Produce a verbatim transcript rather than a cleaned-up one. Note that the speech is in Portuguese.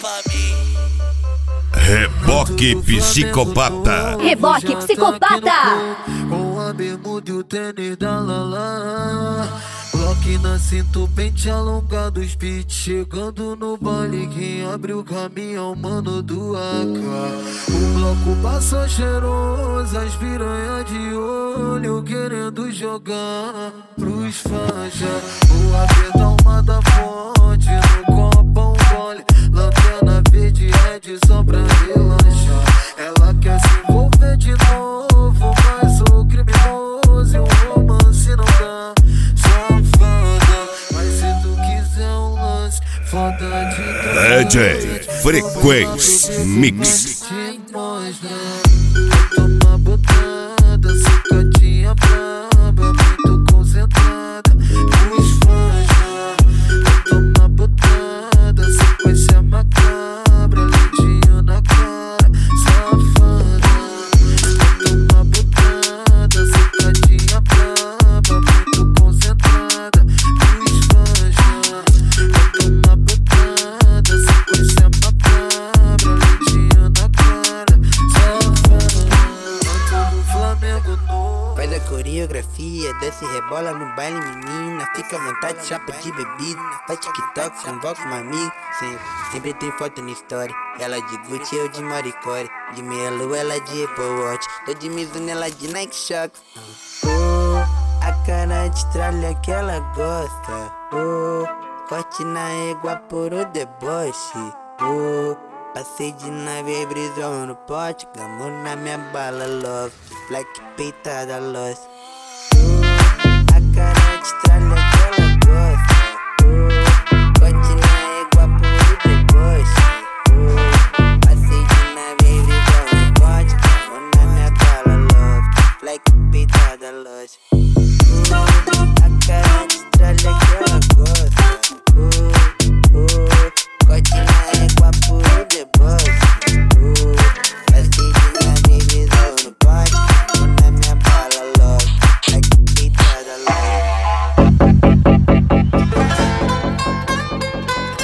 pra mim. Reboque psicopata. Reboque psicopata. Com a bermuda e o tênis da Lala. Glock na cinta, pente alongado, os beats chegando no baile. Quem abre o caminho é o mano do A K. O bloco passa cheiroso, as piranha de olho querendo jogar pros faixas. O A P dá uma da fonte, no copo um gole. Lanterna verde, red só pra relaxar. Ela quer se envolver de novo, mas sou criminoso e o romance não dá. Mas se tu quiser um lance, foda de D J Frequência Mix. Toma botada, sacadinha braba, muito concentrada. Os fãs já. Toma botada, sequência macabra, lentinho na cara, safada. Toma botada, sacadinha braba, muito concentrada. Os fãs já. Toma botada, sequência macabra, lentinho na cara, safada. No Flamengo novo. Faz a coreografia, desce e rebola no baile, menina. Fica à vontade, chapa de bebida. Faz TikTok, convoca uma amiga. Sempre, sempre tem foto na história. Ela de Gucci, eu de Maricore. De meia lua, ela de Apple Watch. Tô de Mizuno, ela de Nike Shox. Oh, a cara de tralha que ela gosta. Oh, corte na égua por o deboche. Oh, passei de nave, brisou no pote. Gamo na minha bala, love. Black peitada, lost. Oh, a cara de tralha